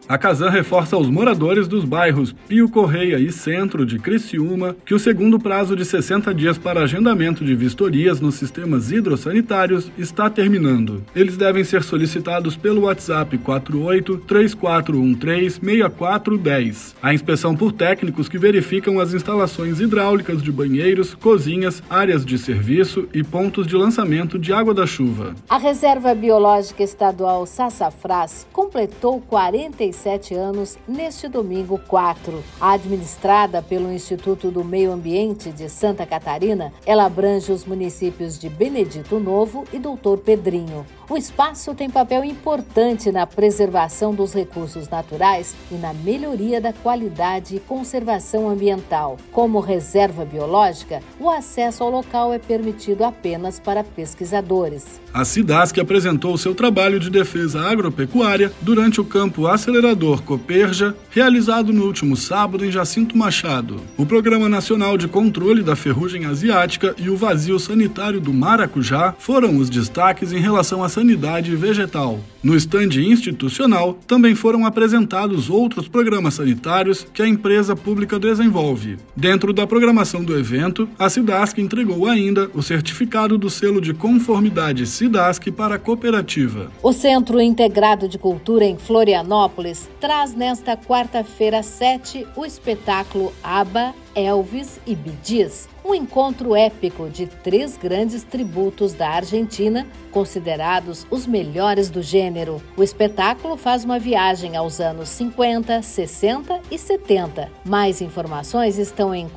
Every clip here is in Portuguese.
A Casan reforça aos moradores dos bairros Pio Correia e Centro de Criciúma que o segundo prazo de 60 dias para agendamento de vistorias nos sistemas hidrossanitários está terminando. Eles devem ser solicitados pelo WhatsApp 48-3413-6410. A inspeção por técnicos que verificam as instalações hidráulicas de banheiros, cozinhas, áreas de serviço e pontos de lançamento de água da chuva. A Reserva Biológica Estadual Sassafrás completou 47 anos neste domingo 4. Administrada pelo Instituto do Meio Ambiente de Santa Catarina, ela abrange os municípios de Benedito Novo e Doutor Pedrinho. O espaço tem papel importante na preservação dos recursos naturais e na melhoria da qualidade e conservação ambiental. Como reserva biológica, o acesso ao local é permitido apenas para pesquisadores. A Cidasc apresentou seu trabalho de defesa agropecuária durante o campo acelerador Cooperja, realizado no último sábado em Jacinto Machado. O Programa Nacional de Controle da Ferrugem Asiática e o Vazio Sanitário do Maracujá foram os destaques em relação à sanidade vegetal. No estande institucional, também foram apresentados outros programas sanitários que a empresa pública desenvolve. Dentro da programação do evento, a Cidasc entregou ainda o certificado do selo de conformidade Cidasc para a cooperativa. O Centro Integrado de Cultura em Florianópolis traz nesta quarta-feira 7 o espetáculo ABBA, Elvis e Bee Gees, um encontro épico de 3 grandes tributos da Argentina, considerados os melhores do gênero. O espetáculo faz uma viagem aos anos 50, 60 e 70. Mais informações estão em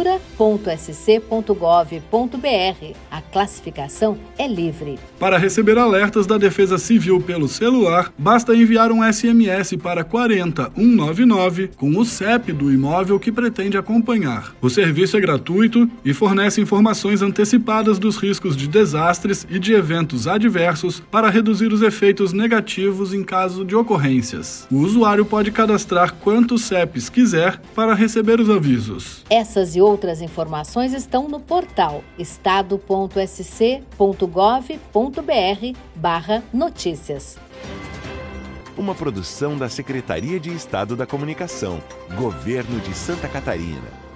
cultura.sc.gov.br. A classificação é livre. Para receber alertas da Defesa Civil pelo celular, basta enviar um SMS para 40199 com o CEP do imóvel que pretende acompanhar. O serviço é gratuito e fornece informações antecipadas dos riscos de desastres e de eventos adversos para reduzir os efeitos negativos em caso de ocorrências. O usuário pode cadastrar quantos CEPs quiser para receber os avisos. Essas e outras informações estão no portal estado.sc.gov.br/notícias. Uma produção da Secretaria de Estado da Comunicação, Governo de Santa Catarina.